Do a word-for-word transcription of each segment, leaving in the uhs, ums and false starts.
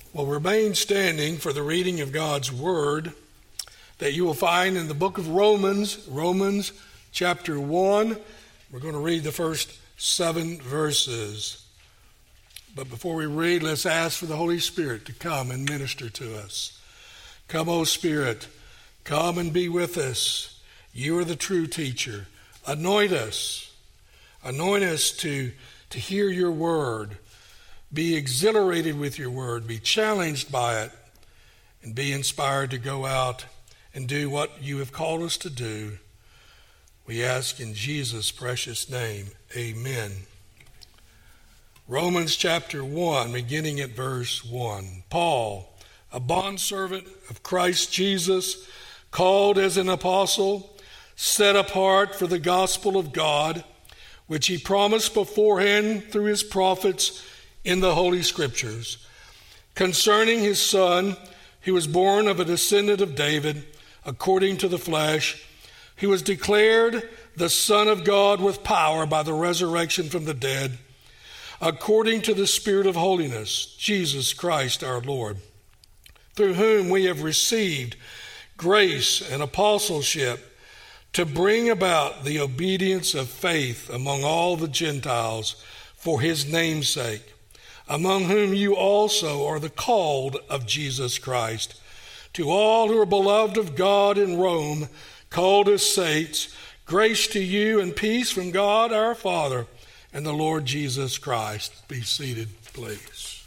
Well, remain standing for the reading of God's Word that you will find in the book of Romans, Romans chapter one. We're going to read the first seven verses. But before we read, let's ask for the Holy Spirit to come and minister to us. Come, O Spirit, come and be with us. You are the true teacher. Anoint us. Anoint us to, to hear your word. Be exhilarated with your word. Be challenged by it. And be inspired to go out and do what you have called us to do. We ask in Jesus' precious name. Amen. Romans chapter one, beginning at verse one. Paul, a bondservant of Christ Jesus, called as an apostle, set apart for the gospel of God, which he promised beforehand through his prophets in the Holy Scriptures, concerning his Son, who was born of a descendant of David, according to the flesh, who was declared the Son of God with power by the resurrection from the dead, according to the Spirit of holiness, Jesus Christ our Lord, through whom we have received grace and apostleship to bring about the obedience of faith among all the Gentiles for his name's sake, among whom you also are the called of Jesus Christ. To all who are beloved of God in Rome, called as saints, grace to you and peace from God our Father and the Lord Jesus Christ. Be seated, please.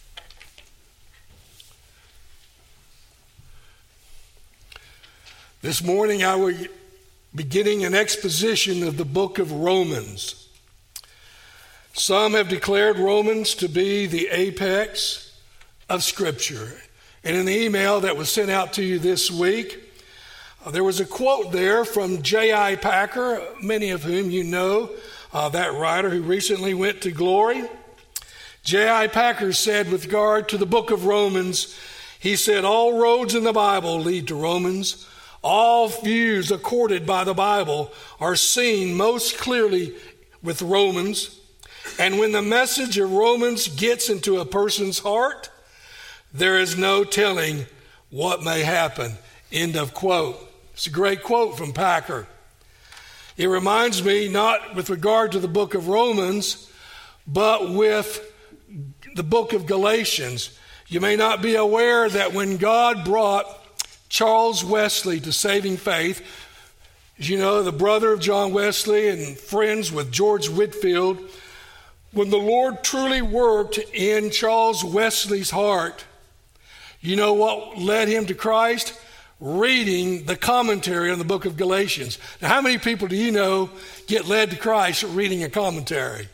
This morning I will be beginning an exposition of the book of Romans. Some have declared Romans to be the apex of Scripture. And in the email that was sent out to you this week, uh, there was a quote there from J I Packer, many of whom you know, uh, that writer who recently went to glory. J I Packer said with regard to the book of Romans, he said, all roads in the Bible lead to Romans. All views accorded by the Bible are seen most clearly with Romans. And when the message of Romans gets into a person's heart, there is no telling what may happen. End of quote. It's a great quote from Packer. It reminds me, not with regard to the book of Romans, but with the book of Galatians. You may not be aware that when God brought Charles Wesley to saving faith, as you know, the brother of John Wesley and friends with George Whitefield, when the Lord truly worked in Charles Wesley's heart, you know what led him to Christ? Reading the commentary on the book of Galatians. Now, how many people do you know get led to Christ reading a commentary?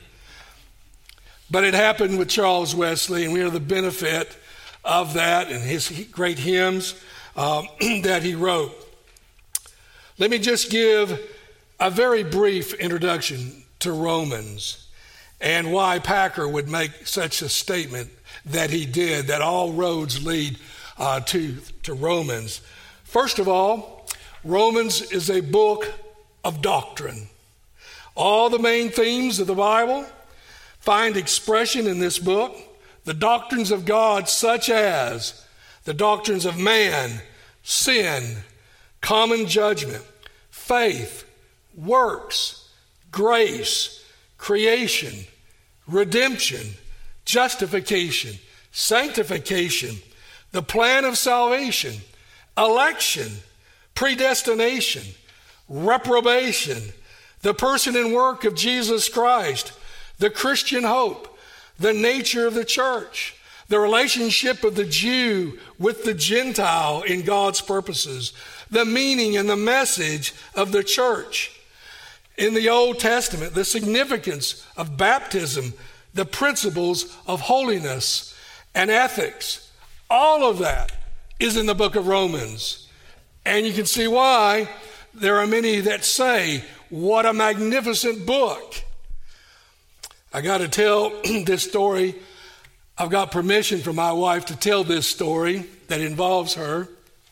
But it happened with Charles Wesley, and we are the benefit of that and his great hymns um, that he wrote. Let me just give a very brief introduction to Romans and why Packer would make such a statement that he did, that all roads lead uh, to, to Romans. First of all, Romans is a book of doctrine. All the main themes of the Bible find expression in this book. The doctrines of God, such as the doctrines of man, sin, common judgment, faith, works, grace, creation, redemption, justification, sanctification, the plan of salvation, election, predestination, reprobation, the person and work of Jesus Christ, the Christian hope, the nature of the church, the relationship of the Jew with the Gentile in God's purposes, the meaning and the message of the church. In the Old Testament, the significance of baptism, the principles of holiness and ethics, all of that is in the book of Romans. And you can see why there are many that say, what a magnificent book. I got to tell this story. I've got permission from my wife to tell this story that involves her.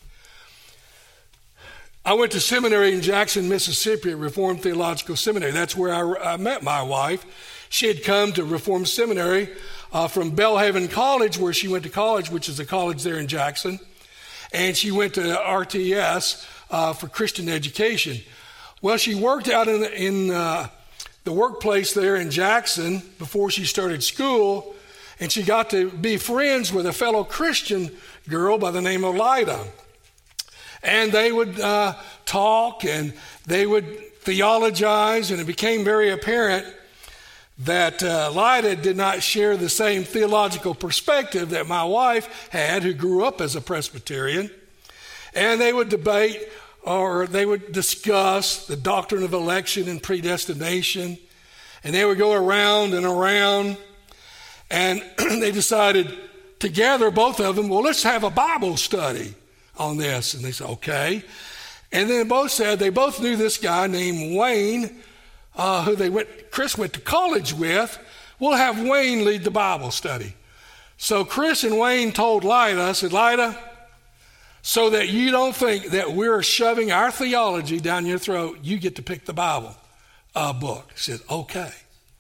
I went to seminary in Jackson, Mississippi, at Reformed Theological Seminary. That's where I, I met my wife. She had come to Reformed Seminary uh, uh, from Belhaven College, where she went to college, which is a college there in Jackson. And she went to R T S uh, for Christian education. Well, she worked out in, in uh, the workplace there in Jackson before she started school, and she got to be friends with a fellow Christian girl by the name of Lida. And they would uh, talk, and they would theologize, and it became very apparent that uh, Lida did not share the same theological perspective that my wife had, who grew up as a Presbyterian. And they would debate, or they would discuss the doctrine of election and predestination, and they would go around and around, and they decided together, both of them, well, let's have a Bible study on this. And they said, okay. And then both said they both knew this guy named Wayne, uh, who they went, Chris went to college with. We'll have Wayne lead the Bible study. So Chris and Wayne told Lida, said, Lida, so that you don't think that we're shoving our theology down your throat, you get to pick the Bible uh, book. She said, okay.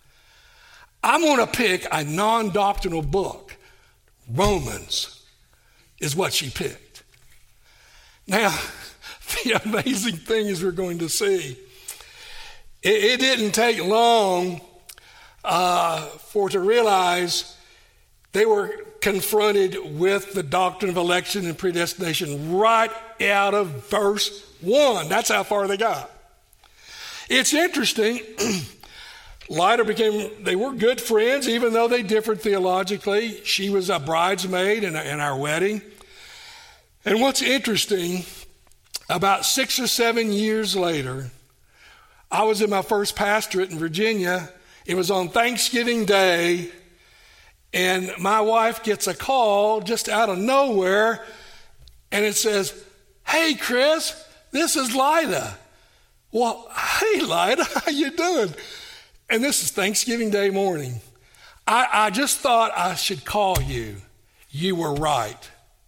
I'm going to pick a non-doctrinal book. Romans is what she picked. Now, the amazing thing is we're going to see, it, it didn't take long uh, for to realize they were confronted with the doctrine of election and predestination right out of verse one. That's how far they got. It's interesting. Lida became, they were good friends, even though they differed theologically. She was a bridesmaid in, in our wedding. And what's interesting, about six or seven years later, I was in my first pastorate in Virginia. It was on Thanksgiving Day, and my wife gets a call just out of nowhere, and it says, hey, Chris, this is Lida. Well, hey, Lida, how you doing? And this is Thanksgiving Day morning. I, I just thought I should call you. You were right.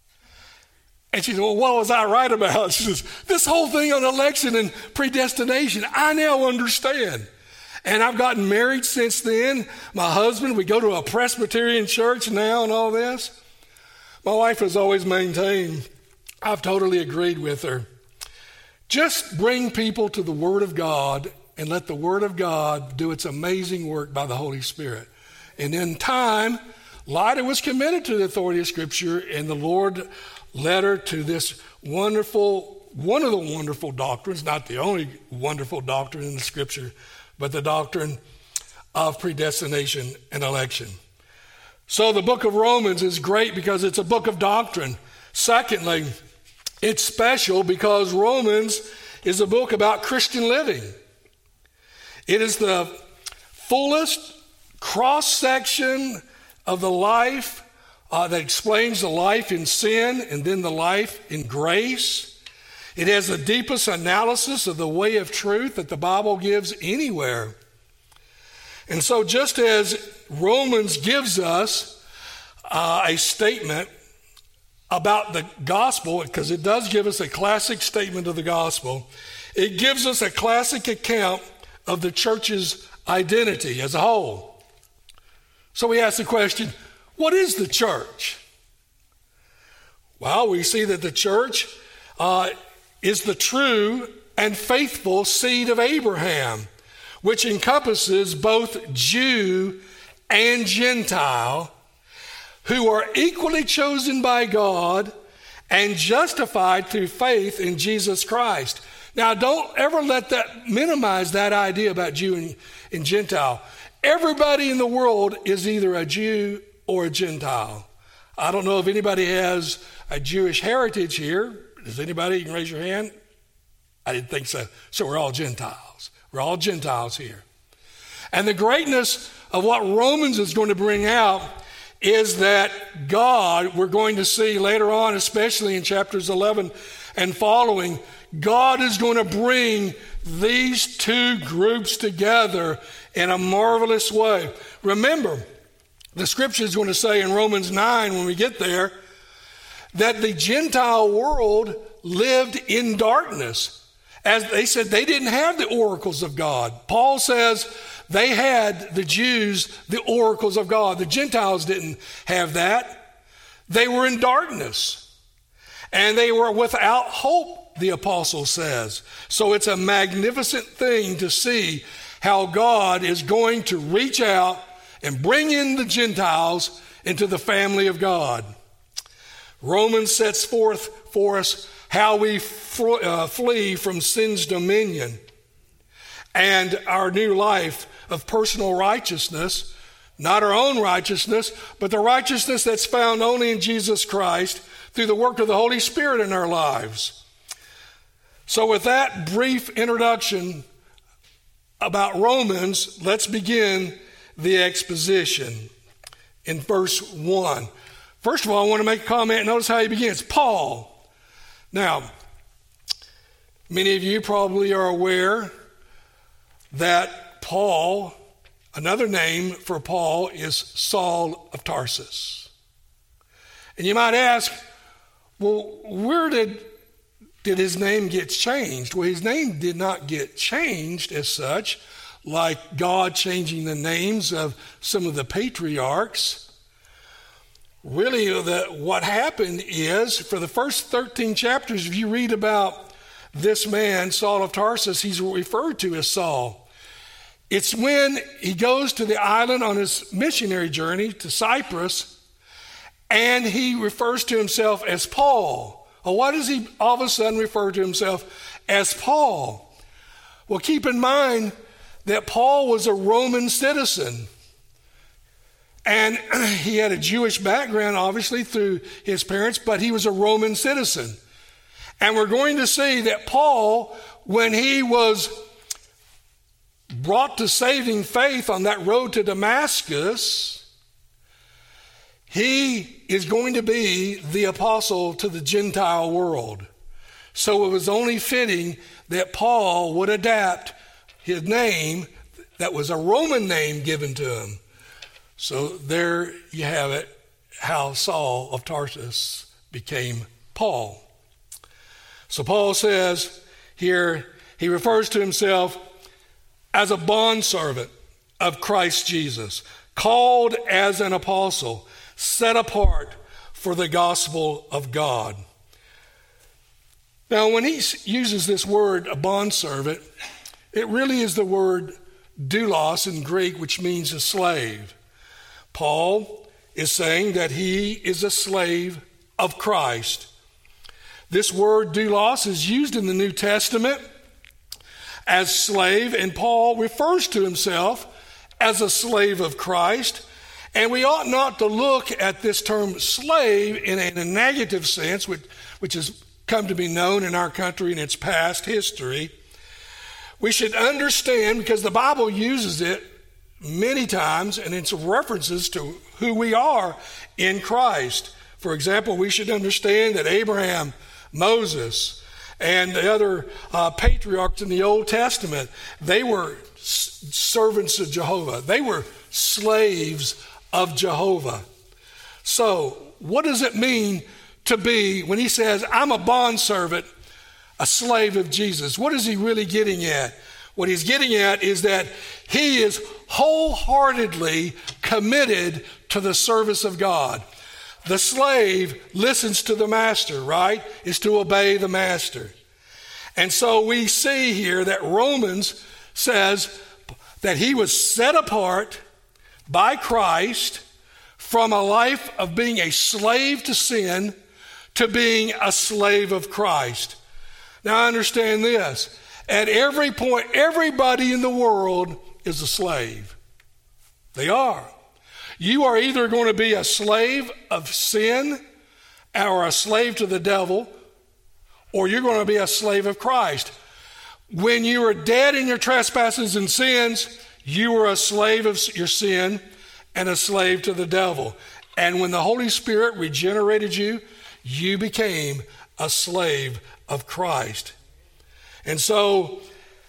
And she said, well, what was I right about? She says, this whole thing on election and predestination, I now understand. And I've gotten married since then. My husband, we go to a Presbyterian church now and all this. My wife has always maintained, I've totally agreed with her. Just bring people to the Word of God and let the Word of God do its amazing work by the Holy Spirit. And in time, Lida was committed to the authority of Scripture, and the Lord led her to this wonderful, one of the wonderful doctrines, not the only wonderful doctrine in the Scripture, but the doctrine of predestination and election. So the book of Romans is great because it's a book of doctrine. Secondly, it's special because Romans is a book about Christian living. It is the fullest cross-section of the life uh, that explains the life in sin and then the life in grace. It has the deepest analysis of the way of truth that the Bible gives anywhere. And so just as Romans gives us uh, a statement about the gospel, because it does give us a classic statement of the gospel, it gives us a classic account of the church's identity as a whole. So we ask the question, what is the church? Well, we see that the church uh, is the true and faithful seed of Abraham, which encompasses both Jew and Gentile, who are equally chosen by God and justified through faith in Jesus Christ. Now, don't ever let that minimize that idea about Jew and, and Gentile. Everybody in the world is either a Jew or a Gentile. I don't know if anybody has a Jewish heritage here. Does anybody? You can raise your hand. I didn't think so. So we're all Gentiles. We're all Gentiles here. And the greatness of what Romans is going to bring out is that God, we're going to see later on, especially in chapters eleven and following, God is going to bring these two groups together in a marvelous way. Remember, the scripture is going to say in Romans nine, when we get there, that the Gentile world lived in darkness. As they said, they didn't have the oracles of God. Paul says They had, the Jews, the oracles of God. The Gentiles didn't have that. They were in darkness. And they were without hope, the apostle says. So it's a magnificent thing to see how God is going to reach out and bring in the Gentiles into the family of God. Romans sets forth for us how we fr- uh, flee from sin's dominion and our new life of personal righteousness, not our own righteousness, but the righteousness that's found only in Jesus Christ through the work of the Holy Spirit in our lives. So with that brief introduction about Romans, let's begin the exposition in verse one. First of all, I want to make a comment. Notice how he begins. Paul. Now, many of you probably are aware that Paul, another name for Paul is Saul of Tarsus. And you might ask, well, where did, did his name get changed? Well, his name did not get changed as such, like God changing the names of some of the patriarchs. Really, the, what happened is, for the first thirteen chapters, if you read about this man, Saul of Tarsus, he's referred to as Saul. It's when he goes to the island on his missionary journey to Cyprus, and he refers to himself as Paul. Well, why does he all of a sudden refer to himself as Paul? Well, keep in mind that Paul was a Roman citizen. And he had a Jewish background, obviously, through his parents, but he was a Roman citizen. And we're going to see that Paul, when he was brought to saving faith on that road to Damascus, he is going to be the apostle to the Gentile world. So it was only fitting that Paul would adapt his name that was a Roman name given to him. So there you have it, how Saul of Tarsus became Paul. So Paul says here, he refers to himself as a bondservant of Christ Jesus, called as an apostle, set apart for the gospel of God. Now, when he uses this word, a bondservant, it really is the word doulos in Greek, which means a slave. Paul is saying that he is a slave of Christ. This word doulos is used in the New Testament as slave, and Paul refers to himself as a slave of Christ. And we ought not to look at this term slave in a, in a negative sense, which, which has come to be known in our country in its past history. We should understand, because the Bible uses it many times, and it's references to who we are in Christ. For example, we should understand that Abraham, Moses, and the other uh, patriarchs in the Old Testament, they were s- servants of Jehovah. They were slaves of Jehovah. So, what does it mean to be, when he says, I'm a bondservant, a slave of Jesus? What is he really getting at? What he's getting at is that he is wholeheartedly committed to the service of God. The slave listens to the master, right? Is to obey the master. And so we see here that Romans says that he was set apart by Christ from a life of being a slave to sin to being a slave of Christ. Now understand this. At every point, everybody in the world is a slave. They are. You are either going to be a slave of sin or a slave to the devil, or you're going to be a slave of Christ. When you were dead in your trespasses and sins, you were a slave of your sin and a slave to the devil. And when the Holy Spirit regenerated you, you became a slave of Christ. And so,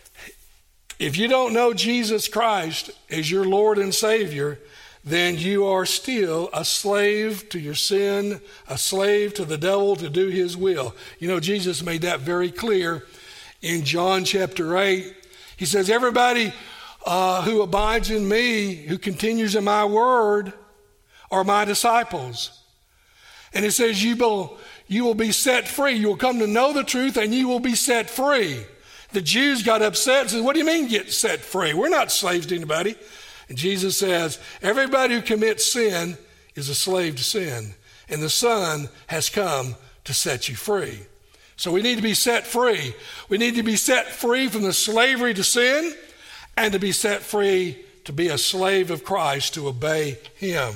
if you don't know Jesus Christ as your Lord and Savior, then you are still a slave to your sin, a slave to the devil to do his will. You know, Jesus made that very clear in John chapter eight. He says, everybody uh, who abides in me, who continues in my word, are my disciples. And it says you will, you will be set free. You will come to know the truth and you will be set free. The Jews got upset and said, what do you mean get set free? We're not slaves to anybody. And Jesus says, everybody who commits sin is a slave to sin. And the Son has come to set you free. So we need to be set free. We need to be set free from the slavery to sin and to be set free to be a slave of Christ, to obey him.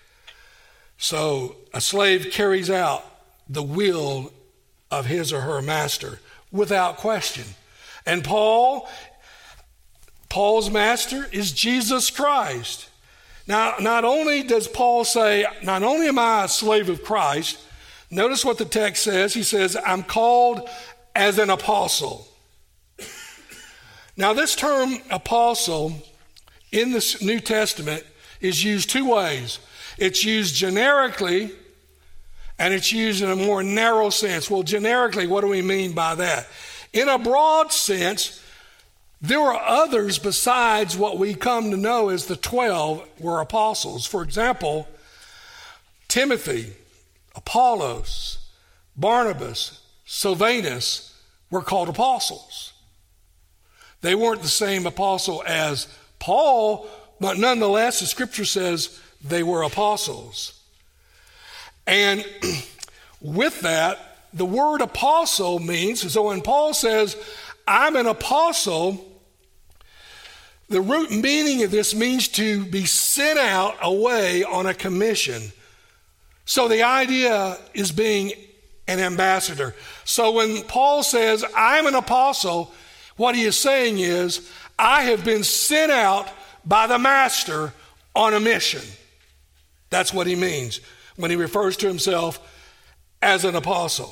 So a slave carries out the will of his or her master without question. And Paul, Paul's master is Jesus Christ. Now, not only does Paul say, not only am I a slave of Christ, notice what the text says. He says, I'm called as an apostle. Now, this term apostle in the New Testament is used two ways. It's used generically, and it's used in a more narrow sense. Well, generically, what do we mean by that? In a broad sense, there were others besides what we come to know as the twelve were apostles. For example, Timothy, Apollos, Barnabas, Silvanus were called apostles. They weren't the same apostle as Paul, but nonetheless, the scripture says they were apostles. And with that, the word apostle means, so when Paul says, I'm an apostle, the root meaning of this means to be sent out away on a commission. So the idea is being an ambassador. So when Paul says, I'm an apostle, what he is saying is, I have been sent out by the master on a mission. That's what he means when he refers to himself as an apostle.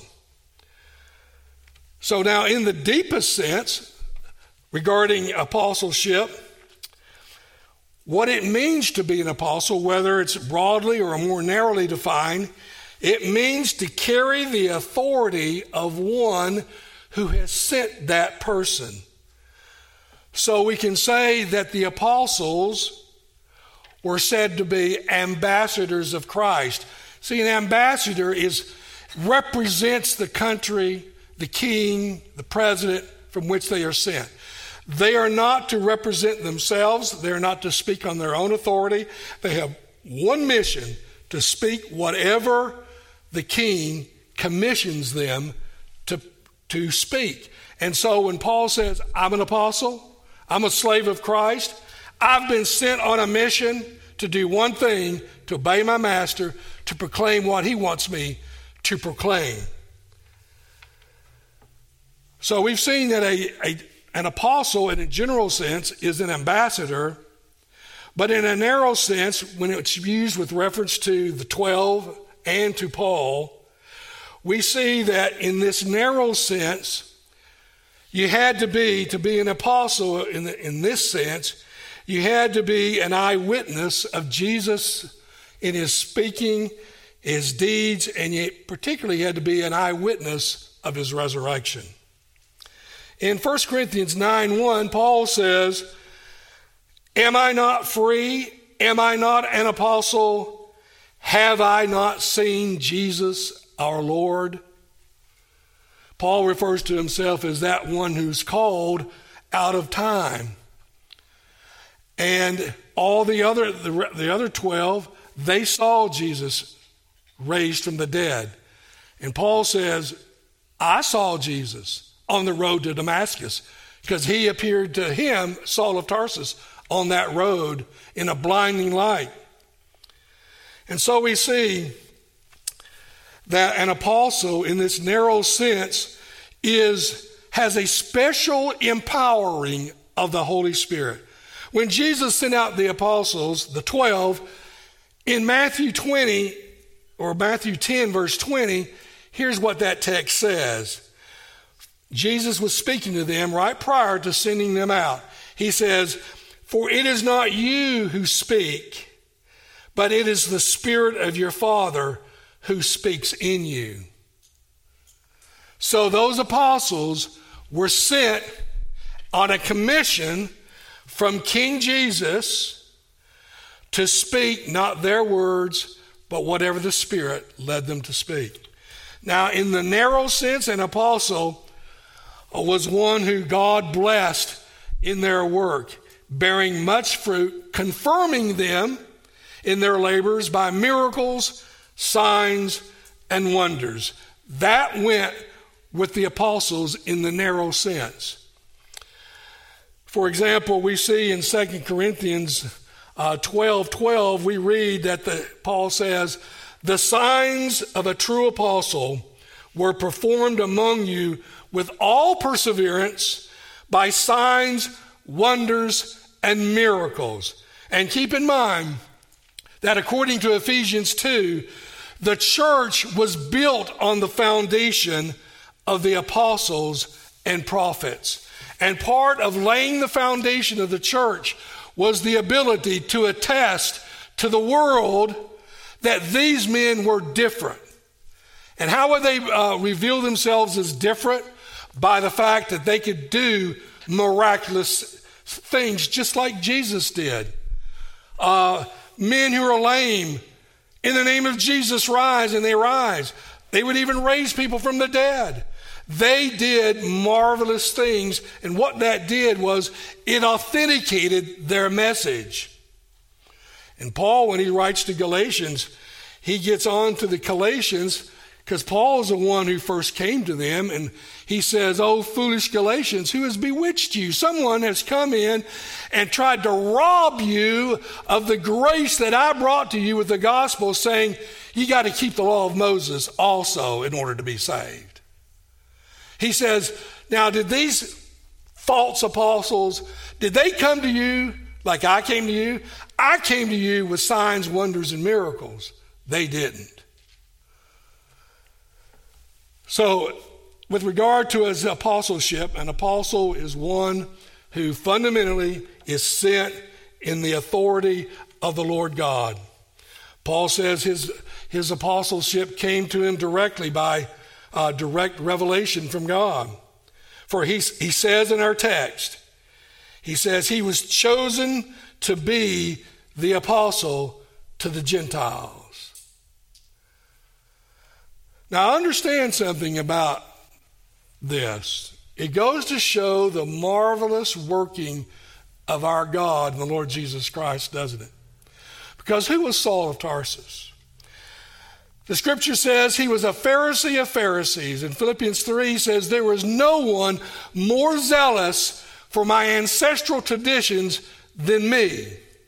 So now in the deepest sense, regarding apostleship, what it means to be an apostle, whether it's broadly or more narrowly defined, it means to carry the authority of one who has sent that person. So we can say that the apostles were said to be ambassadors of Christ. See, an ambassador is represents the country, the king, the president from which they are sent. They are not to represent themselves. They are not to speak on their own authority. They have one mission: to speak whatever the king commissions them to, to speak. And so when Paul says, I'm an apostle, I'm a slave of Christ, I've been sent on a mission to do one thing, to obey my master, to proclaim what he wants me to proclaim. So we've seen that a, a, an apostle in a general sense is an ambassador, but in a narrow sense, when it's used with reference to the twelve and to Paul, we see that in this narrow sense, you had to be, to be an apostle in, the, in this sense, you had to be an eyewitness of Jesus in his speaking, his deeds, and you particularly had to be an eyewitness of his resurrection. In First Corinthians nine one, Paul says, am I not free? Am I not an apostle? Have I not seen Jesus our Lord? Paul refers to himself as that one who's called out of time. And all the other, the, the other twelve, they saw Jesus raised from the dead. And Paul says, I saw Jesus on the road to Damascus, because he appeared to him, Saul of Tarsus, on that road in a blinding light. And so we see that an apostle in this narrow sense is has a special empowering of the Holy Spirit. When Jesus sent out the apostles, the twelve, in Matthew twenty, or Matthew ten, verse twenty, here's what that text says. Jesus was speaking to them right prior to sending them out. He says, for it is not you who speak, but it is the Spirit of your Father who speaks in you. So those apostles were sent on a commission from King Jesus to speak not their words, but whatever the Spirit led them to speak. Now, in the narrow sense, an apostle was one who God blessed in their work, bearing much fruit, confirming them in their labors by miracles, signs, and wonders. That went with the apostles in the narrow sense. For example, we see in Second Corinthians uh, twelve twelve, we read that the, Paul says, "The signs of a true apostle were performed among you with all perseverance by signs, wonders, and miracles." And keep in mind that according to Ephesians two, the church was built on the foundation of the apostles and prophets. And part of laying the foundation of the church was the ability to attest to the world that these men were different. And how would they uh, reveal themselves as different? By the fact that they could do miraculous things just like Jesus did. Uh, men who are lame, in the name of Jesus, rise, and they rise. They would even raise people from the dead. They did marvelous things, and what that did was it authenticated their message. And Paul, when he writes to Galatians, he gets on to the Galatians because Paul is the one who first came to them, and he says, "Oh, foolish Galatians, who has bewitched you? Someone has come in and tried to rob you of the grace that I brought to you with the gospel, saying you got to keep the law of Moses also in order to be saved." He says, now, did these false apostles, did they come to you like I came to you? I came to you with signs, wonders, and miracles. They didn't. So, with regard to his apostleship, an apostle is one who fundamentally is sent in the authority of the Lord God. Paul says his, his apostleship came to him directly by uh, direct revelation from God. For he, he says in our text, he says he was chosen to be the apostle to the Gentiles. Now understand something about this. It goes to show the marvelous working of our God and the Lord Jesus Christ, doesn't it? Because who was Saul of Tarsus? The scripture says he was a Pharisee of Pharisees. In Philippians three says there was no one more zealous for my ancestral traditions than me.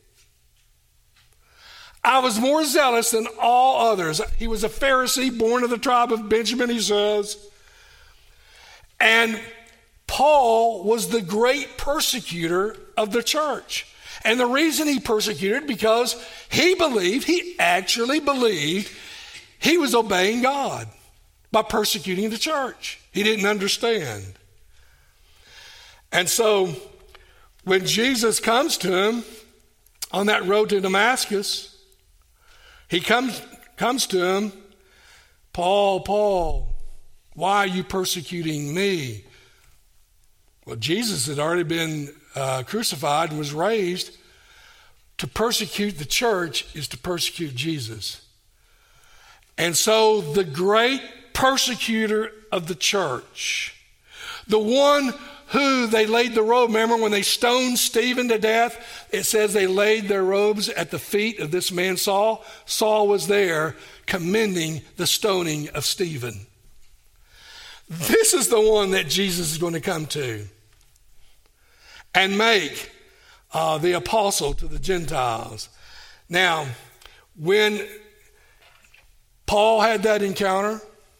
I was more zealous than all others. He was a Pharisee, born of the tribe of Benjamin, he says. And Paul was the great persecutor of the church. And the reason he persecuted, because he believed, he actually believed he was obeying God by persecuting the church. He didn't understand. And so when Jesus comes to him on that road to Damascus, he comes, comes to him, "Paul, Paul, why are you persecuting me?" Well, Jesus had already been uh, crucified and was raised. To persecute the church is to persecute Jesus. And so the great persecutor of the church, the one who they laid the robe, remember when they stoned Stephen to death, it says they laid their robes at the feet of this man Saul. Saul was there commending the stoning of Stephen. This is the one that Jesus is going to come to and make uh, the apostle to the Gentiles. Now, when Paul had that encounter,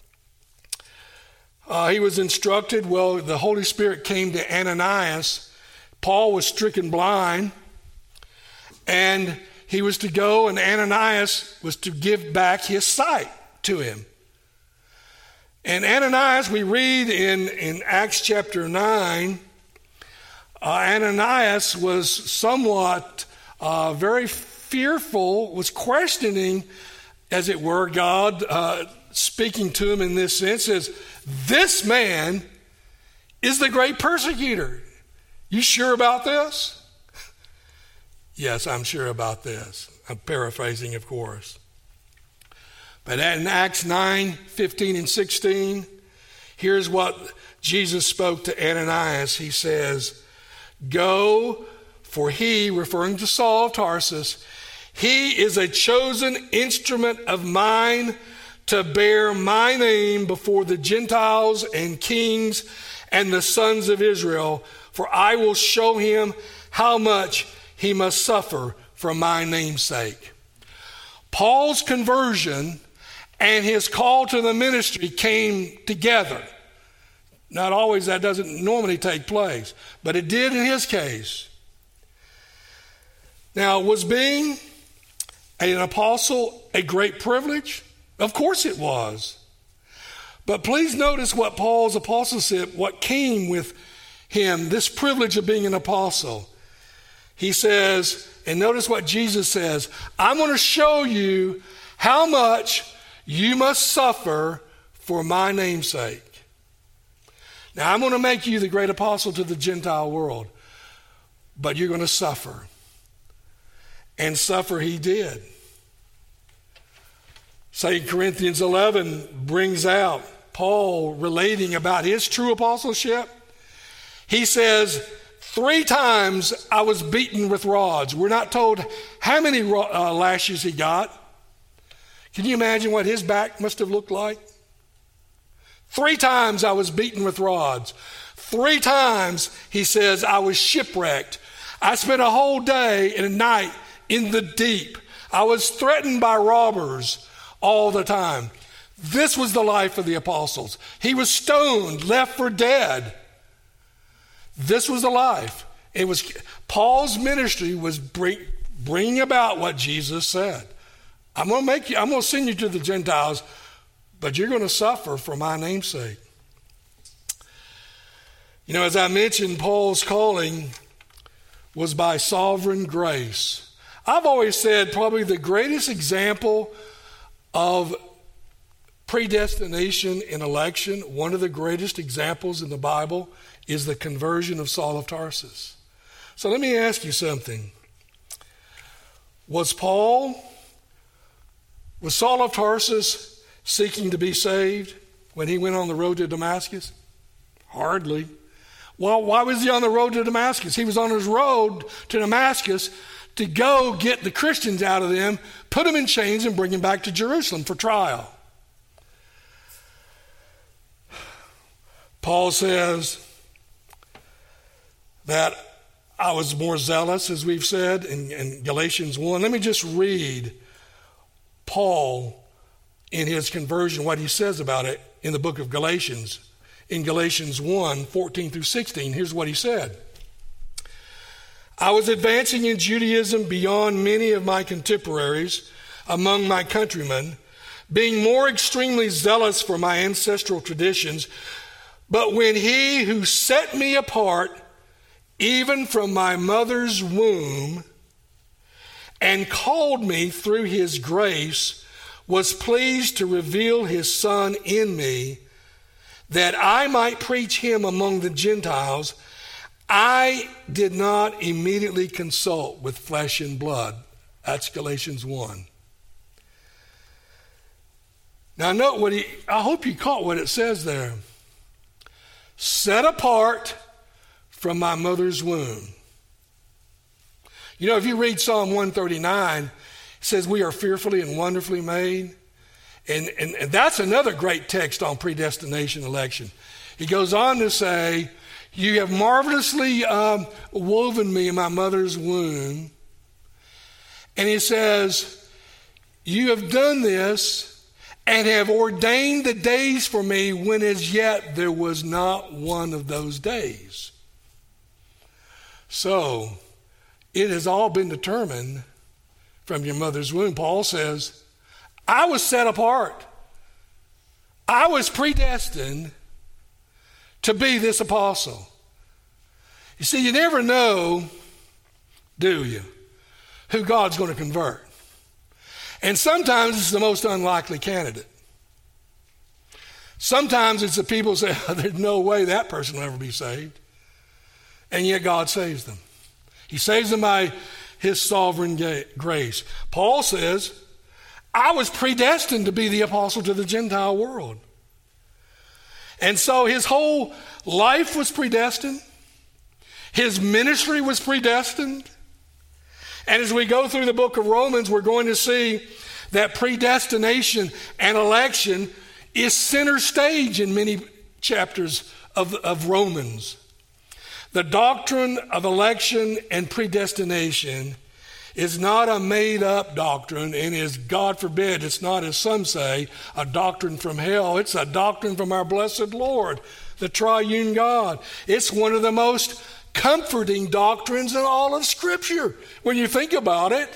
uh, he was instructed, well, the Holy Spirit came to Ananias. Paul was stricken blind, and he was to go, and Ananias was to give back his sight to him. And Ananias, we read in, in Acts chapter nine, uh, Ananias was somewhat uh, very fearful, was questioning, as it were, God uh, speaking to him in this sense, says, "This man is the great persecutor. You sure about this?" Yes, I'm sure about this. I'm paraphrasing, of course. But in Acts nine, fifteen and sixteen, here's what Jesus spoke to Ananias. He says, "Go, for he," referring to Saul of Tarsus, "he is a chosen instrument of mine to bear my name before the Gentiles and kings and the sons of Israel, for I will show him how much he must suffer for my name's sake." Paul's conversion and his call to the ministry came together. Not always, that doesn't normally take place, but it did in his case. Now, was being an apostle a great privilege? Of course it was. But please notice what Paul's apostleship, what came with him, this privilege of being an apostle. He says, and notice what Jesus says, "I'm going to show you how much you must suffer for my name's sake." Now, I'm going to make you the great apostle to the Gentile world, but you're going to suffer. And suffer he did. Second Corinthians eleven brings out Paul relating about his true apostleship. He says, "Three times I was beaten with rods." We're not told how many uh, lashes he got. Can you imagine what his back must have looked like? Three times I was beaten with rods. Three times, he says, I was shipwrecked. I spent a whole day and a night in the deep. I was threatened by robbers all the time. This was the life of the apostles. He was stoned, left for dead. This was the life. It was Paul's ministry was bring, bringing about what Jesus said. I'm going to make you, I'm going to send you to the Gentiles, but you're going to suffer for my name's sake. You know, as I mentioned, Paul's calling was by sovereign grace. I've always said probably the greatest example of predestination in election, one of the greatest examples in the Bible, is the conversion of Saul of Tarsus. So let me ask you something. Was Paul, was Saul of Tarsus seeking to be saved when he went on the road to Damascus? Hardly. Well, why was he on the road to Damascus? He was on his road to Damascus to go get the Christians out of them, put them in chains, and bring them back to Jerusalem for trial. Paul says that I was more zealous, as we've said in, in Galatians one. Let me just read Paul in his conversion, what he says about it in the book of Galatians. In Galatians one, fourteen through sixteen, here's what he said. I was advancing in Judaism beyond many of my contemporaries among my countrymen, being more extremely zealous for my ancestral traditions. But when he who set me apart, even from my mother's womb, and called me through his grace, was pleased to reveal his Son in me, that I might preach him among the Gentiles, I did not immediately consult with flesh and blood. That's Galatians one. Now note what he, I hope you caught what it says there. Set apart from my mother's womb. You know, if you read Psalm one thirty-nine, it says we are fearfully and wonderfully made. And, and, and that's another great text on predestination election. He goes on to say, you have marvelously um, woven me in my mother's womb. And he says, you have done this and have ordained the days for me when as yet there was not one of those days. So it has all been determined from your mother's womb. Paul says, I was set apart. I was predestined to be this apostle. You see, you never know, do you, who God's going to convert. And sometimes it's the most unlikely candidate. Sometimes it's the people who say, oh, there's no way that person will ever be saved. And yet God saves them. He saves them by his sovereign ga- grace. Paul says, I was predestined to be the apostle to the Gentile world. And so his whole life was predestined. His ministry was predestined. And as we go through the book of Romans, we're going to see that predestination and election is center stage in many chapters of, of Romans. The doctrine of election and predestination is not a made-up doctrine, and is, God forbid, it's not, as some say, a doctrine from hell. It's a doctrine from our blessed Lord, the triune God. It's one of the most comforting doctrines in all of Scripture, when you think about it.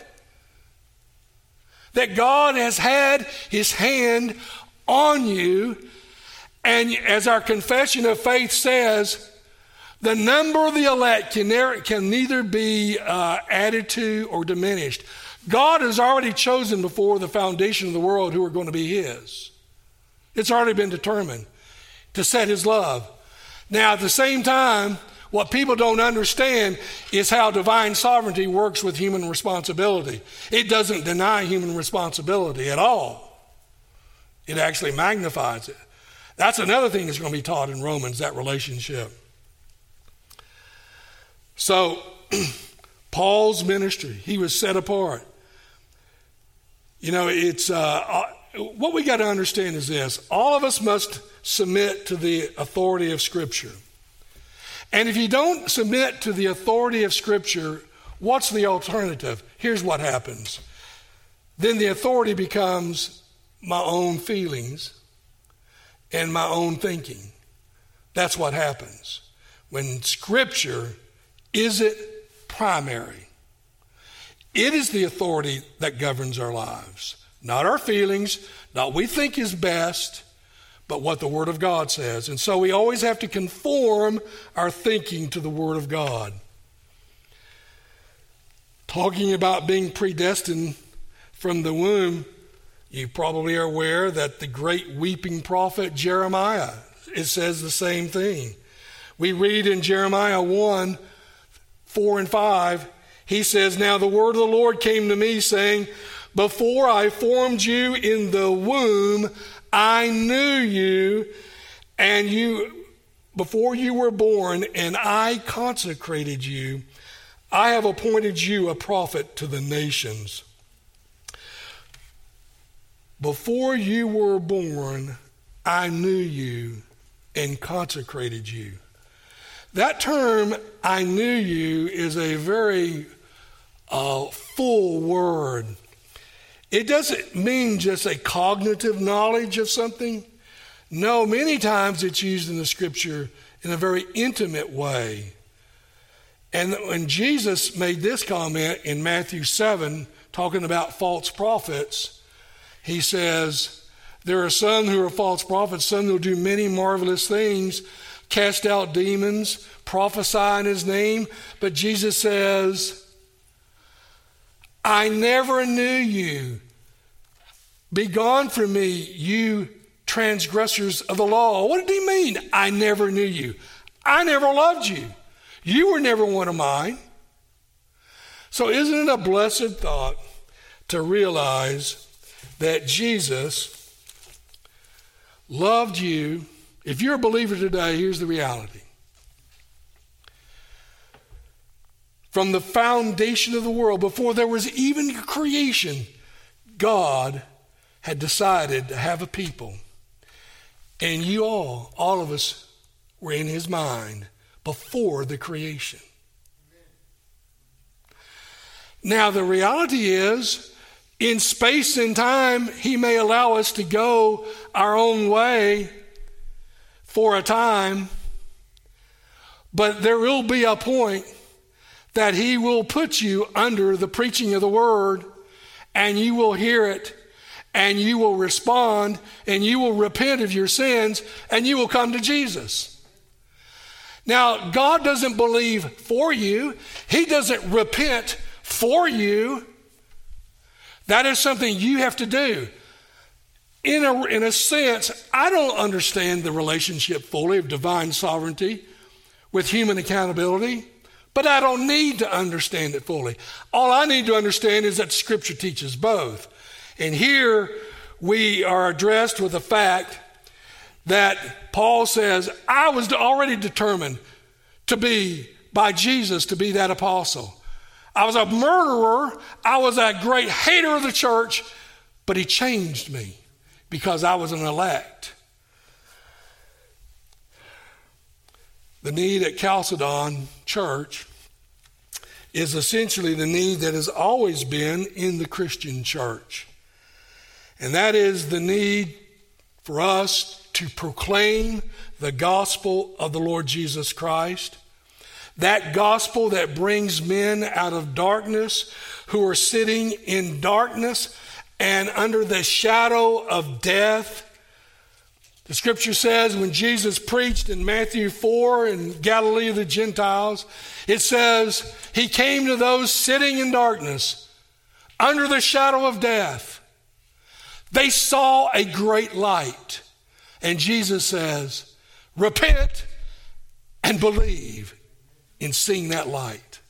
That God has had his hand on you, and as our confession of faith says, the number of the elect can, never, can neither be uh, added to or diminished. God has already chosen before the foundation of the world who are going to be his. It's already been determined to set his love. Now, at the same time, what people don't understand is how divine sovereignty works with human responsibility. It doesn't deny human responsibility at all. It actually magnifies it. That's another thing that's going to be taught in Romans, that relationship. So, Paul's ministry, he was set apart. You know, it's uh, what we got to understand is this. All of us must submit to the authority of Scripture. And if you don't submit to the authority of Scripture, what's the alternative? Here's what happens. Then the authority becomes my own feelings and my own thinking. That's what happens. When Scripture isn't primary, it is the authority that governs our lives. Not our feelings, not what we think is best, but what the Word of God says. And so we always have to conform our thinking to the Word of God. Talking about being predestined from the womb, you probably are aware that the great weeping prophet Jeremiah, it says the same thing. We read in Jeremiah one, four and five, he says, now the word of the Lord came to me saying, before I formed you in the womb, I knew you, and you, before you were born, and I consecrated you. I have appointed you a prophet to the nations. Before you were born, I knew you and consecrated you. That term, I knew you, is a very uh, full word. It doesn't mean just a cognitive knowledge of something. No, many times it's used in the Scripture in a very intimate way. And when Jesus made this comment in Matthew seven, talking about false prophets, he says, there are some who are false prophets, some who will do many marvelous things, cast out demons, prophesy in his name. But Jesus says, I never knew you. Be gone from me, you transgressors of the law. What did he mean? I never knew you. I never loved you. You were never one of mine. So isn't it a blessed thought to realize that Jesus loved you? If you're a believer today, here's the reality. From the foundation of the world, before there was even creation, God had decided to have a people. And you all, all of us, were in his mind before the creation. Now, the reality is, in space and time, he may allow us to go our own way for a time, but there will be a point that he will put you under the preaching of the word, and you will hear it, and you will respond, and you will repent of your sins, and you will come to Jesus. Now, God doesn't believe for you. He doesn't repent for you. That is something you have to do. In a, in a sense, I don't understand the relationship fully of divine sovereignty with human accountability, But I don't need to understand it fully. All I need to understand is that Scripture teaches both. And here we are addressed with the fact that Paul says, I was already determined to be, by Jesus, to be that apostle. I was a murderer. I was a great hater of the church, but he changed me because I was an elect. The need at Chalcedon Church is essentially the need that has always been in the Christian church. And that is the need for us to proclaim the gospel of the Lord Jesus Christ. That gospel that brings men out of darkness who are sitting in darkness and under the shadow of death. The scripture says when Jesus preached in Matthew four in Galilee of the Gentiles, it says he came to those sitting in darkness under the shadow of death. They saw a great light. And Jesus says, repent and believe in seeing that light.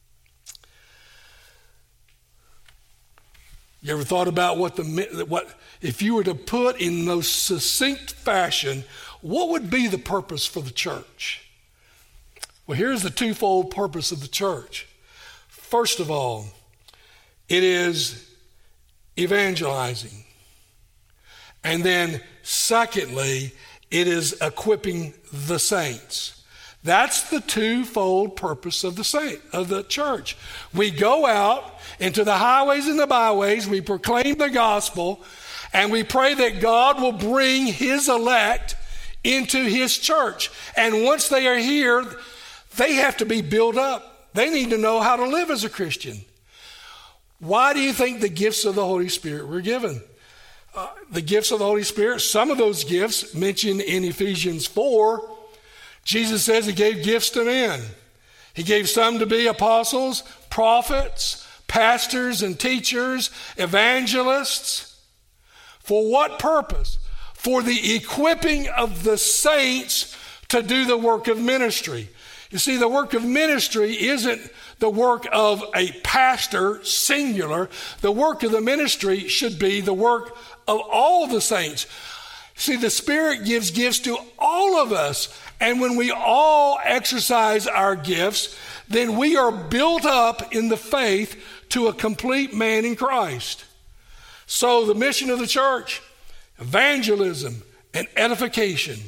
You ever thought about what the what if you were to put in most succinct fashion, what would be the purpose for the church? Well, here's the twofold purpose of the church. First of all, it is evangelizing. And then secondly, it is equipping the saints. That's the twofold purpose of the saint, of the church. We go out into the highways and the byways, we proclaim the gospel, and we pray that God will bring his elect into his church. And once they are here, they have to be built up. They need to know how to live as a Christian. Why do you think the gifts of the Holy Spirit were given? Uh, the gifts of the Holy Spirit, some of those gifts mentioned in Ephesians four, Jesus says he gave gifts to men. He gave some to be apostles, prophets, pastors and teachers, evangelists. For what purpose? For the equipping of the saints to do the work of ministry. You see, the work of ministry isn't the work of a pastor, singular. The work of the ministry should be the work of all the saints. See, the Spirit gives gifts to all of us. And when we all exercise our gifts, then we are built up in the faith to a complete man in Christ. So the mission of the church, evangelism and edification.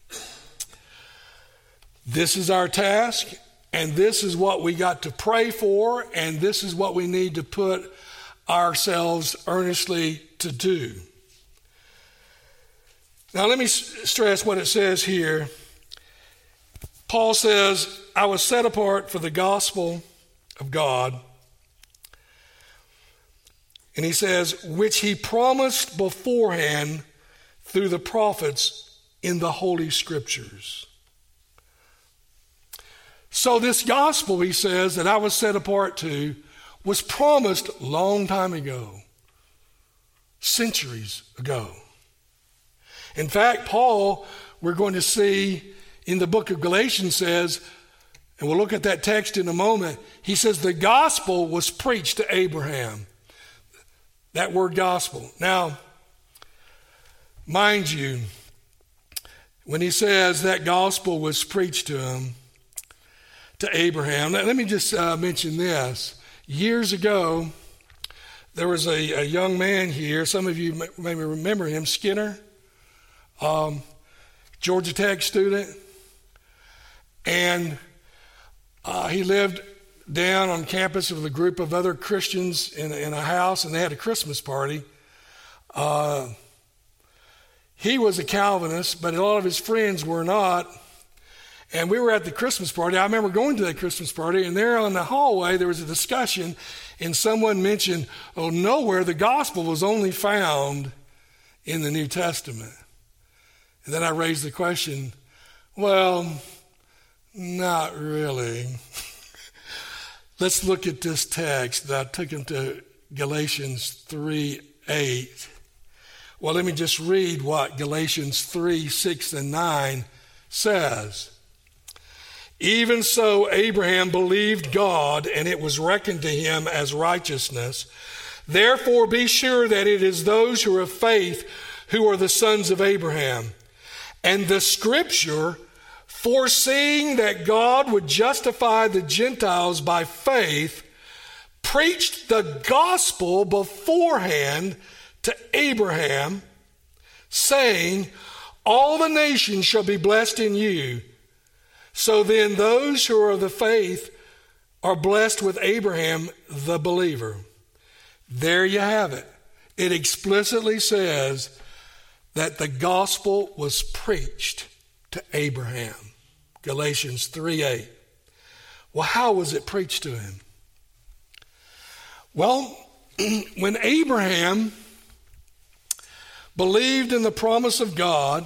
This is our task, and this is what we got to pray for, and this is what we need to put ourselves earnestly to do. Now let me stress what it says here. Paul says, I was set apart for the gospel of God. And he says, which he promised beforehand through the prophets in the Holy Scriptures. So this gospel, he says, that I was set apart to, was promised long time ago, centuries ago. In fact, Paul, we're going to see in the book of Galatians says, and we'll look at that text in a moment, he says the gospel was preached to Abraham. That word gospel. Now, mind you, when he says that gospel was preached to him, to Abraham, let me just uh, mention this. Years ago, there was a, a young man here, some of you may remember him, Skinner, um, Georgia Tech student, and uh, he lived down on campus with a group of other Christians in, in a house, and they had a Christmas party. Uh, he was a Calvinist, but a lot of his friends were not. And we were at the Christmas party. I remember going to that Christmas party, and there on the hallway there was a discussion, and someone mentioned, oh, nowhere the gospel was only found in the New Testament. And then I raised the question, well, not really. Let's look at this text that I took him to Galatians three eight. Well, let me just read what Galatians three six and nine says. Even so, Abraham believed God, and it was reckoned to him as righteousness. Therefore, be sure that it is those who are of faith who are the sons of Abraham. And the scripture, foreseeing that God would justify the Gentiles by faith, preached the gospel beforehand to Abraham, saying, all the nations shall be blessed in you. So then those who are of the faith are blessed with Abraham, the believer. There you have it. It explicitly says that the gospel was preached to Abraham. Galatians three eight. Well, how was it preached to him? Well, when Abraham believed in the promise of God,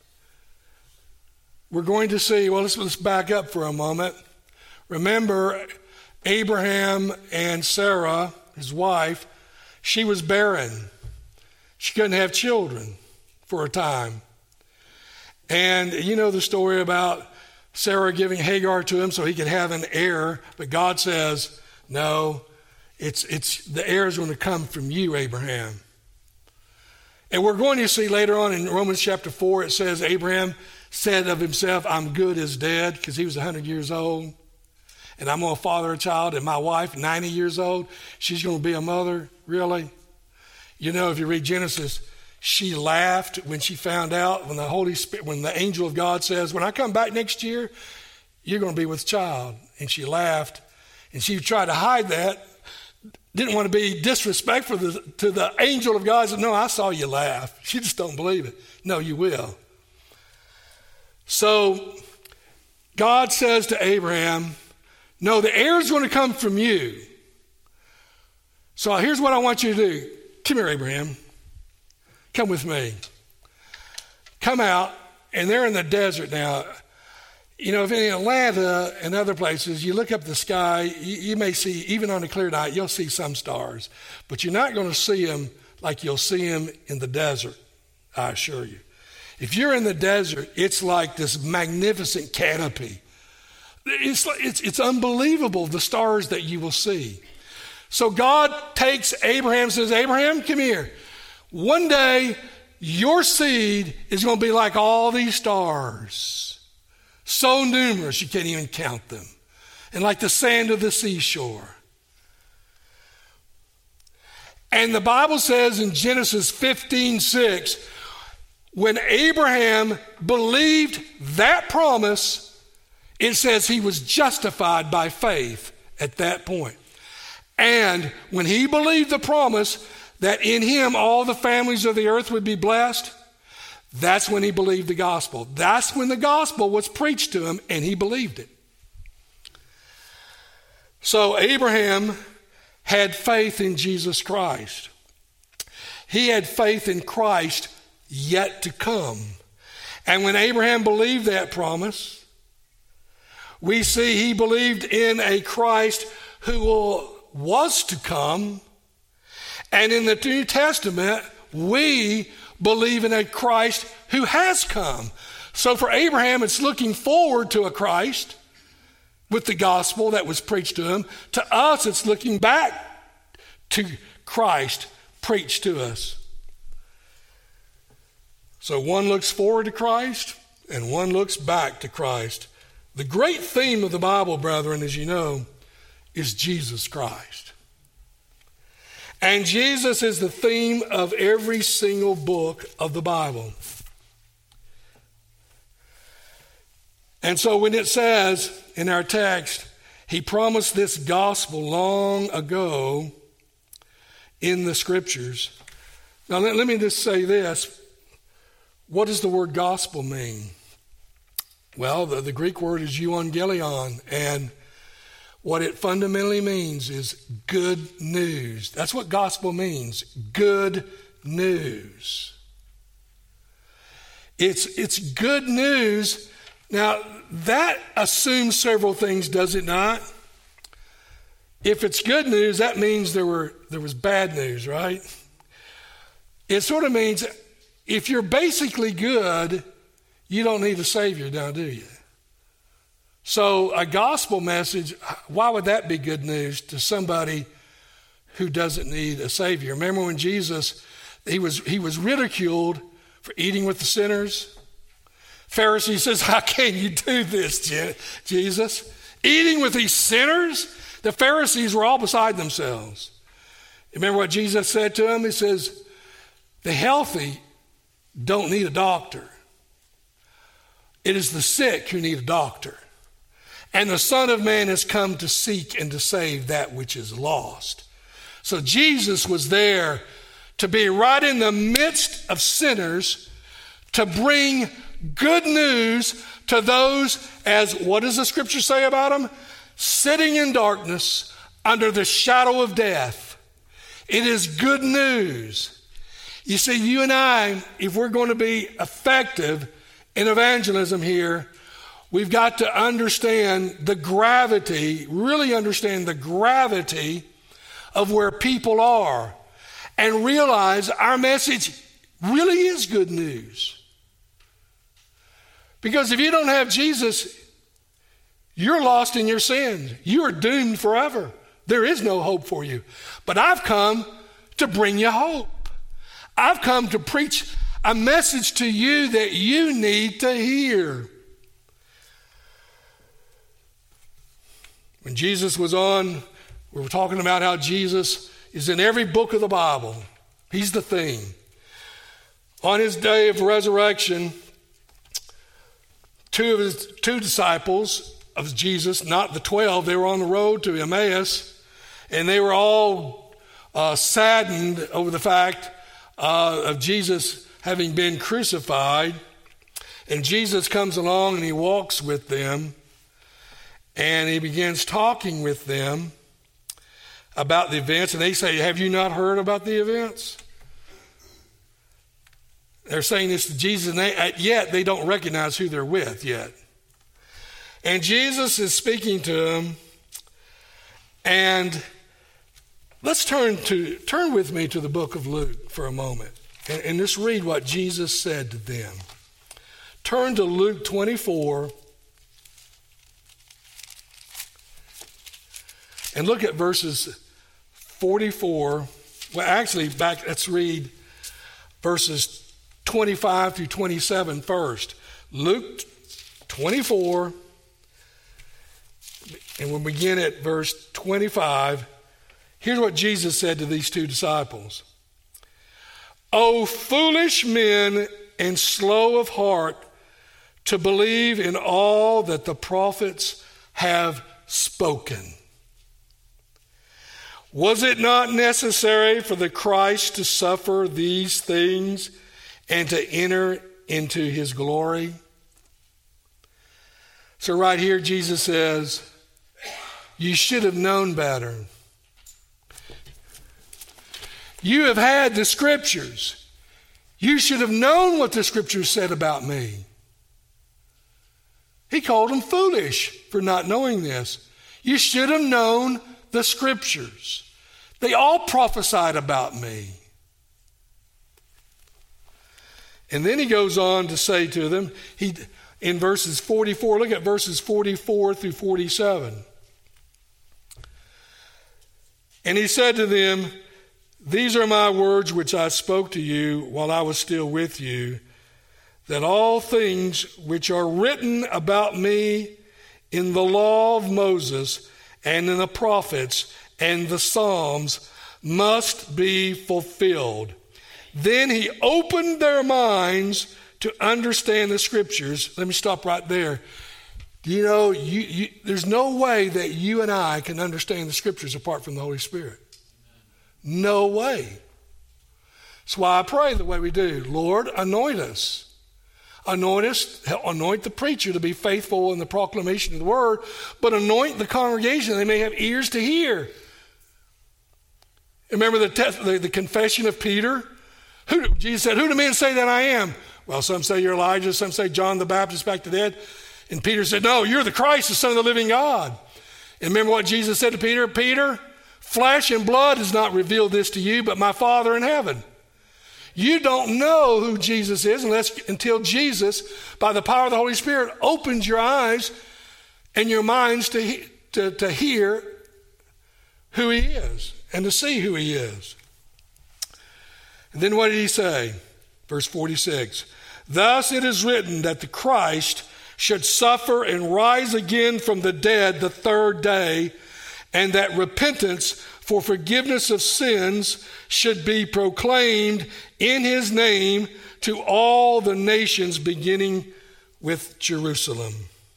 we're going to see, well, let's, let's back up for a moment. Remember, Abraham and Sarah, his wife, she was barren. She couldn't have children for a time. And you know the story about Sarah giving Hagar to him so he could have an heir. But God says, no, it's, it's the heir is going to come from you, Abraham. And we're going to see later on in Romans chapter four, it says Abraham said of himself, I'm good as dead, because he was one hundred years old. And I'm going to father a child. And my wife, ninety years old, she's going to be a mother. Really? You know, if you read Genesis, she laughed when she found out, when the Holy Spirit, when the angel of God says, when I come back next year, you're going to be with child. And she laughed. And she tried to hide that. Didn't want to be disrespectful to the, to the angel of God. Said, no, I saw you laugh. She just don't believe it. No, you will. So God says to Abraham, no, the heir is going to come from you. So here's what I want you to do. Come here, Abraham. Come with me. Come out, and they're in the desert now. You know, if in Atlanta and other places, you look up the sky, you, you may see, even on a clear night, you'll see some stars. But you're not going to see them like you'll see them in the desert, I assure you. If you're in the desert, it's like this magnificent canopy. It's, it's, it's unbelievable, the stars that you will see. So God takes Abraham and says, Abraham, come here. One day, your seed is going to be like all these stars. So numerous, you can't even count them. And like the sand of the seashore. And the Bible says in Genesis fifteen six, when Abraham believed that promise, it says he was justified by faith at that point. And when he believed the promise that in him all the families of the earth would be blessed, that's when he believed the gospel. That's when the gospel was preached to him and he believed it. So Abraham had faith in Jesus Christ. He had faith in Christ yet to come. And when Abraham believed that promise, we see he believed in a Christ who was to come. And in the New Testament, we believe in a Christ who has come. So for Abraham, it's looking forward to a Christ with the gospel that was preached to him. To us, it's looking back to Christ preached to us. So one looks forward to Christ and one looks back to Christ. The great theme of the Bible, brethren, as you know, is Jesus Christ. And Jesus is the theme of every single book of the Bible. And so when it says in our text, he promised this gospel long ago in the scriptures. Now let, let me just say this. What does the word gospel mean? Well, the, the Greek word is euangelion, and what it fundamentally means is good news. That's what gospel means, good news. It's, it's good news. Now, that assumes several things, does it not? If it's good news, that means there were there was bad news, right? It sort of means if you're basically good, you don't need a Savior now, do you? So a gospel message, why would that be good news to somebody who doesn't need a Savior? Remember when Jesus, he was, he was ridiculed for eating with the sinners? Pharisee says, how can you do this, Jesus? Eating with these sinners? The Pharisees were all beside themselves. Remember what Jesus said to them? He says, the healthy don't need a doctor. It is the sick who need a doctor. And the Son of Man has come to seek and to save that which is lost. So Jesus was there to be right in the midst of sinners, to bring good news to those, as what does the scripture say about them? Sitting in darkness under the shadow of death. It is good news. You see, you and I, if we're going to be effective in evangelism here, we've got to understand the gravity, really understand the gravity of where people are, and realize our message really is good news. Because if you don't have Jesus, you're lost in your sins. You are doomed forever. There is no hope for you. But I've come to bring you hope. I've come to preach a message to you that you need to hear. When Jesus was on, we were talking about how Jesus is in every book of the Bible. He's the thing. On his day of resurrection, two of his two disciples of Jesus, not the twelve, they were on the road to Emmaus, and they were all uh, saddened over the fact uh, of Jesus having been crucified. And Jesus comes along and he walks with them, and he begins talking with them about the events. And they say, have you not heard about the events? They're saying this to Jesus, and they, yet they don't recognize who they're with yet. And Jesus is speaking to them. And let's turn to turn with me to the book of Luke for a moment, and, and just read what Jesus said to them. Turn to Luke twenty-four and look at verses forty-four. Well, actually, back. Let's read verses twenty-five through twenty-seven first. Luke twenty-four, and we'll begin at verse twenty-five. Here's what Jesus said to these two disciples. O foolish men and slow of heart to believe in all that the prophets have spoken. Was it not necessary for the Christ to suffer these things and to enter into his glory? So right here, Jesus says, you should have known better. You have had the scriptures. You should have known what the scriptures said about me. He called them foolish for not knowing this. You should have known the scriptures. They all prophesied about me. And then he goes on to say to them, he in verses forty-four, look at verses forty-four through forty-seven. And he said to them, these are my words which I spoke to you while I was still with you, that all things which are written about me in the law of Moses and in the prophets and the Psalms must be fulfilled. Then he opened their minds to understand the scriptures. Let me stop right there. You know, you, you, there's no way that you and I can understand the scriptures apart from the Holy Spirit. No way. That's why I pray the way we do. Lord, anoint us. Anoint us, anoint the preacher to be faithful in the proclamation of the word, but anoint the congregation. They may have ears to hear. Remember the, te- the, the confession of Peter? Who, Jesus said, who do men say that I am? Well, some say you're Elijah, some say John the Baptist back to dead. And Peter said, no, you're the Christ, the Son of the living God. And remember what Jesus said to Peter? Peter, flesh and blood has not revealed this to you, but my Father in heaven. You don't know who Jesus is unless until Jesus, by the power of the Holy Spirit, opens your eyes and your minds to, he, to, to hear who he is and to see who he is. And then what did he say? Verse forty-six. Thus it is written that the Christ should suffer and rise again from the dead the third day, and that repentance for forgiveness of sins should be proclaimed in his name to all the nations, beginning with Jerusalem.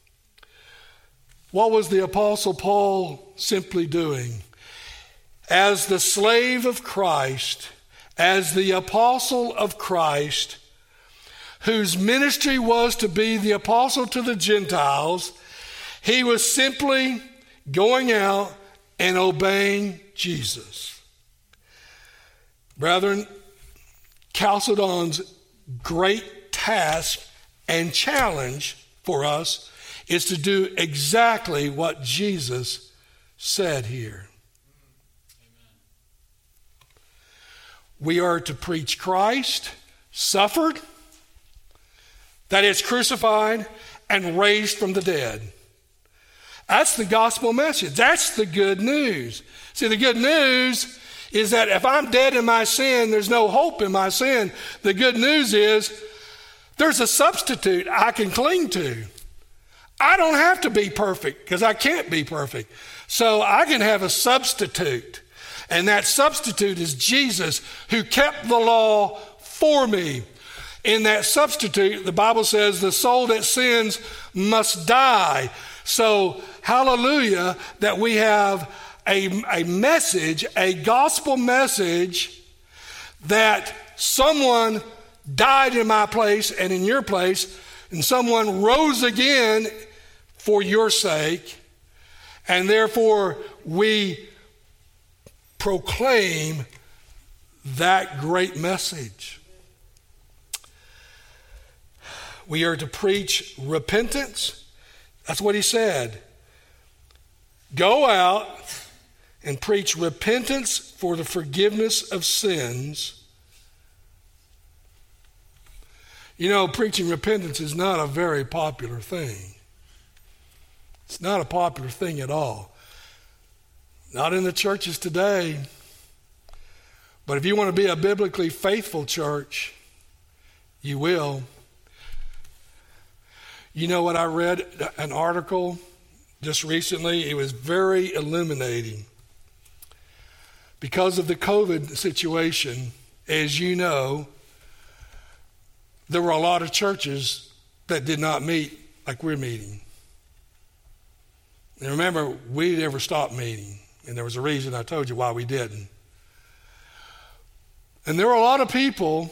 What was the Apostle Paul simply doing? As the slave of Christ, as the apostle of Christ, whose ministry was to be the apostle to the Gentiles, he was simply going out and obeying Jesus. Brethren, Chalcedon's great task and challenge for us is to do exactly what Jesus said here. We are to preach Christ suffered, that is crucified and raised from the dead. That's the gospel message. That's the good news. See, the good news is that if I'm dead in my sin, there's no hope in my sin. The good news is there's a substitute I can cling to. I don't have to be perfect because I can't be perfect. So I can have a substitute. And that substitute is Jesus, who kept the law for me. In that substitute, the Bible says the soul that sins must die. So, hallelujah, that we have a, a message, a gospel message, that someone died in my place and in your place, and someone rose again for your sake, and therefore we proclaim that great message. We are to preach repentance. That's what he said. Go out and preach repentance for the forgiveness of sins. You know, preaching repentance is not a very popular thing. It's not a popular thing at all. Not in the churches today. But if you want to be a biblically faithful church, you will. You know what, I read an article just recently. It was very illuminating. Because of the COVID situation, as you know, there were a lot of churches that did not meet like we're meeting. And remember, we never stopped meeting. And there was a reason I told you why we didn't. And there were a lot of people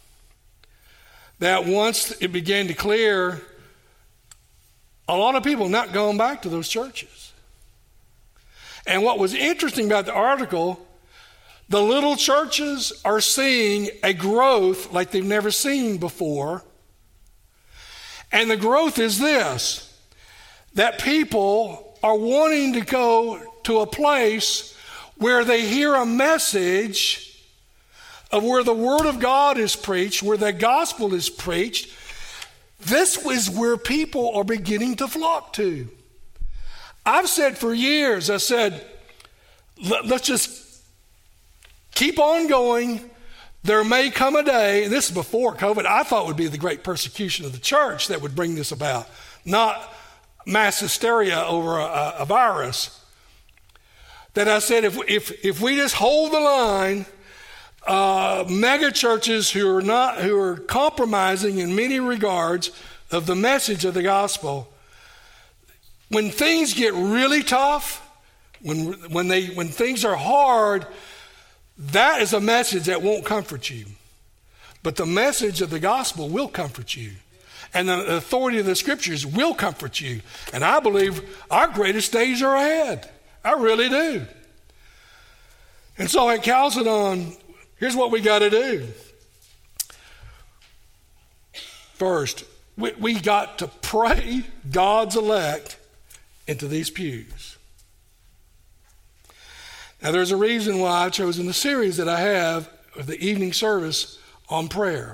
that once it began to clear, a lot of people not going back to those churches. And what was interesting about the article, the little churches are seeing a growth like they've never seen before. And the growth is this, that people are wanting to go to a place where they hear a message of where the Word of God is preached, where the gospel is preached. This is where people are beginning to flock to. I've said for years, I said, let's just keep on going. There may come a day, and this is before COVID, I thought would be the great persecution of the church that would bring this about, not mass hysteria over a, a virus. That I said, if, if, if we just hold the line, uh, mega churches who are not, who are compromising in many regards of the message of the gospel, when things get really tough, when when they when things are hard, that is a message that won't comfort you. But the message of the gospel will comfort you. And the authority of the scriptures will comfort you. And I believe our greatest days are ahead. I really do. And so at Chalcedon, here's what we got to do. First, we, we got to pray God's elect into these pews. Now, there's a reason why I've chosen the series that I have of the evening service on prayer.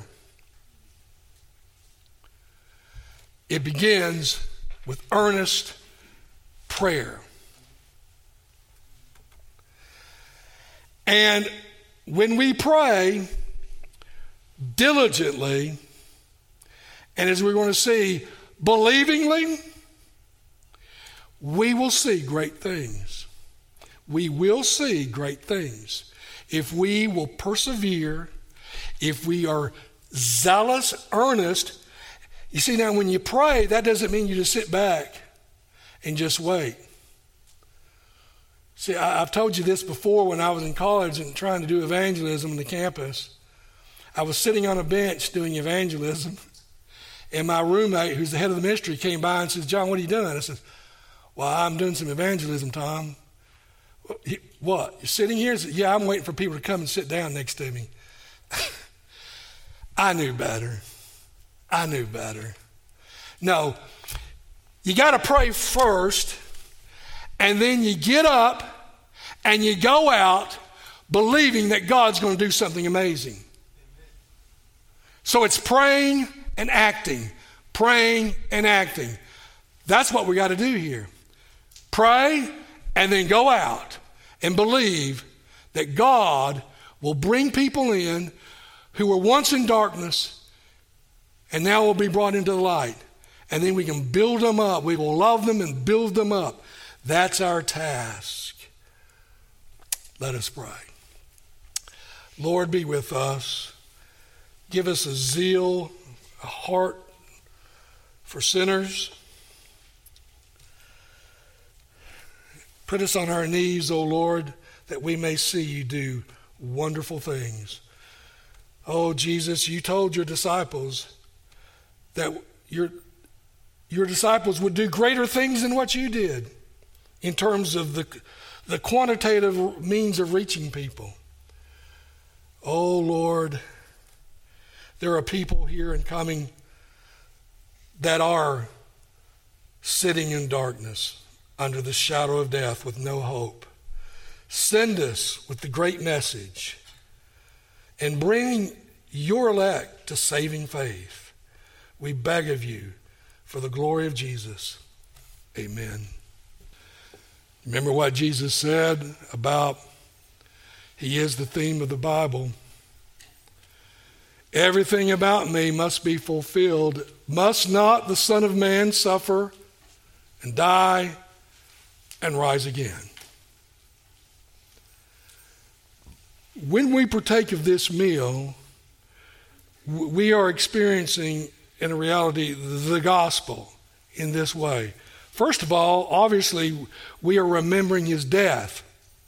It begins with earnest prayer. And when we pray diligently, and as we're going to see, believingly, we will see great things. We will see great things if we will persevere, if we are zealous, earnest. You see, now when you pray, that doesn't mean you just sit back and just wait. See, I, I've told you this before when I was in college and trying to do evangelism on the campus. I was sitting on a bench doing evangelism, and my roommate, who's the head of the ministry, came by and says, "John, what are you doing?" I said, "Well, I'm doing some evangelism, Tom." He, "What? You're sitting here?" I said, "Yeah, I'm waiting for people to come and sit down next to me." I knew better. I knew better. No, you got to pray first, and then you get up and you go out believing that God's going to do something amazing. So it's praying and acting, praying and acting. That's what we got to do here. Pray and then go out and believe that God will bring people in who were once in darkness and now will be brought into the light. And then we can build them up. We will love them and build them up. That's our task. Let us pray. Lord, be with us. Give us a zeal, a heart for sinners. Put us on our knees, O Lord, that we may see you do wonderful things. Oh, Jesus, you told your disciples that your, your disciples would do greater things than what you did in terms of the, the quantitative means of reaching people. Oh, Lord, there are people here and coming that are sitting in darkness under the shadow of death with no hope. Send us with the great message and bring your elect to saving faith. We beg of you for the glory of Jesus. Amen. Remember what Jesus said about he is the theme of the Bible. Everything about me must be fulfilled. Must not the Son of Man suffer and die and rise again? When we partake of this meal, we are experiencing, in reality, the gospel in this way. First of all, obviously, we are remembering his death.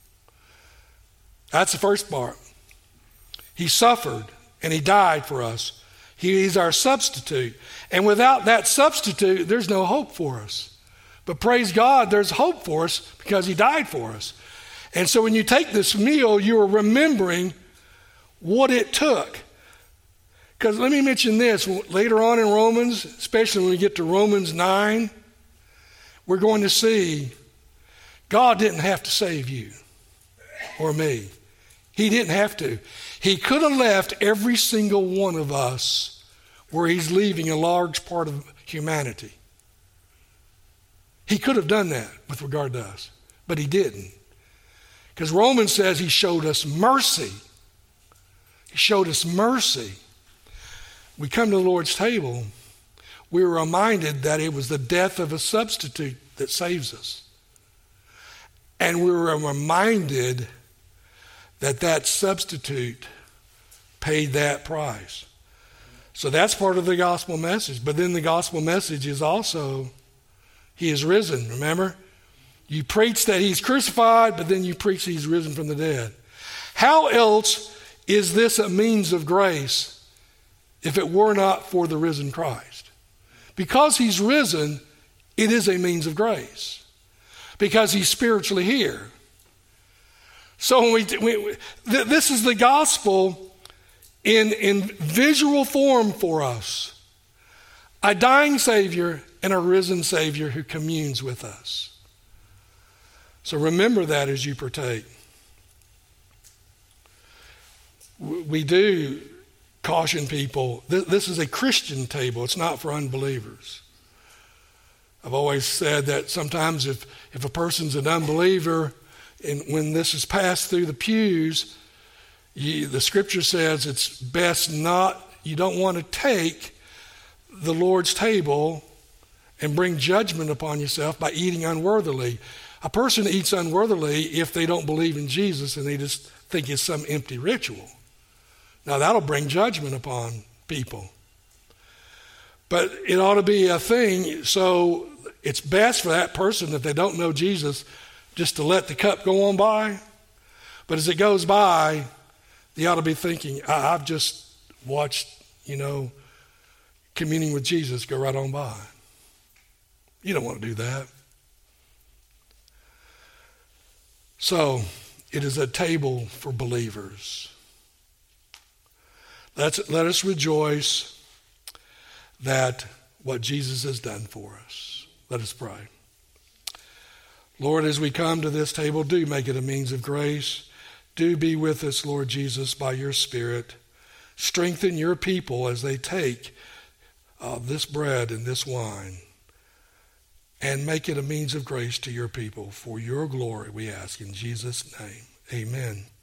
That's the first part. He suffered and he died for us. He is our substitute. And without that substitute, there's no hope for us. But praise God, there's hope for us because he died for us. And so when you take this meal, you are remembering what it took. Because let me mention this, later on in Romans, especially when we get to Romans nine, we're going to see God didn't have to save you or me. He didn't have to. He could have left every single one of us where he's leaving a large part of humanity. He could have done that with regard to us, but he didn't. Because Romans says he showed us mercy. He showed us mercy. We come to the Lord's table, we are reminded that it was the death of a substitute that saves us. And we were reminded that that substitute paid that price. So that's part of the gospel message. But then the gospel message is also, he is risen, remember? You preach that he's crucified, but then you preach he's risen from the dead. How else is this a means of grace if it were not for the risen Christ? Because he's risen, it is a means of grace. Because he's spiritually here. So when we, we th- this is the gospel in, in visual form for us. A dying Savior and a risen Savior who communes with us. So remember that as you partake. We do caution people. Th- this is a Christian table. It's not for unbelievers. I've always said that sometimes if, if a person's an unbeliever, and when this is passed through the pews, you, the scripture says it's best not, you don't want to take the Lord's table and bring judgment upon yourself by eating unworthily. A person eats unworthily if they don't believe in Jesus and they just think it's some empty ritual. Now that'll bring judgment upon people. But it ought to be a thing, so it's best for that person, if they don't know Jesus, just to let the cup go on by. But as it goes by, they ought to be thinking, I- I've just watched, you know, communing with Jesus go right on by. You don't want to do that. So, it is a table for believers. Let's, let us rejoice that what Jesus has done for us. Let us pray. Lord, as we come to this table, do make it a means of grace. Do be with us, Lord Jesus, by your Spirit. Strengthen your people as they take uh, this bread and this wine, and make it a means of grace to your people. For your glory, we ask in Jesus' name. Amen.